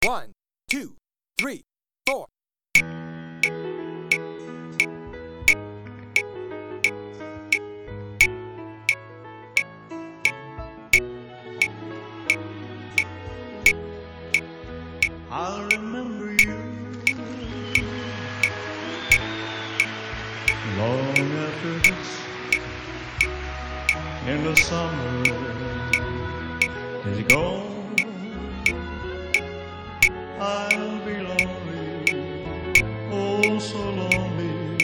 1, 2, 3, 4. I'll remember you long after this. In the summer is gone, I'll be lonely, oh so lonely,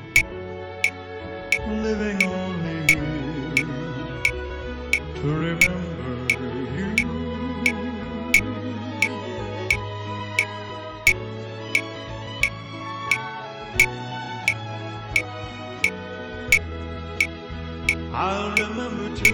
living only to remember you. I'll remember too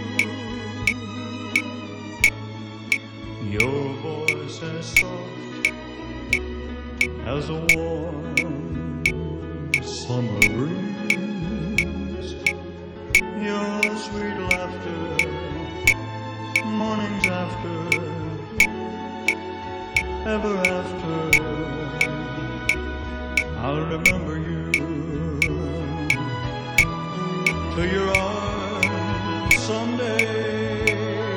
your voice as soft as a warm summer breeze, your sweet laughter mornings after, ever after. I'll remember you to your arms someday.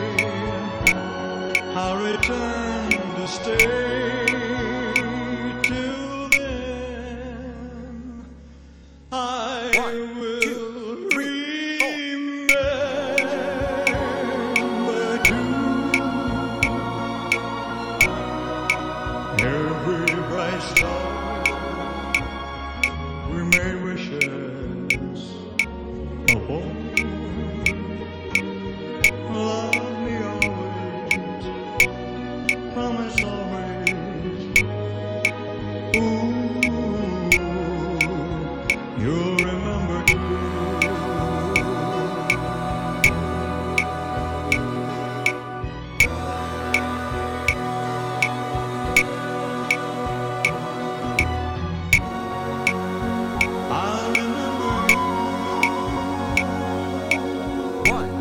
I'll return to stay. Till then, I 1, 2, will 3, 4. remember too every bright star. We made wishes. Oh, love me always, promise always. Ooh, you'll remember too. I'll remember you. 1,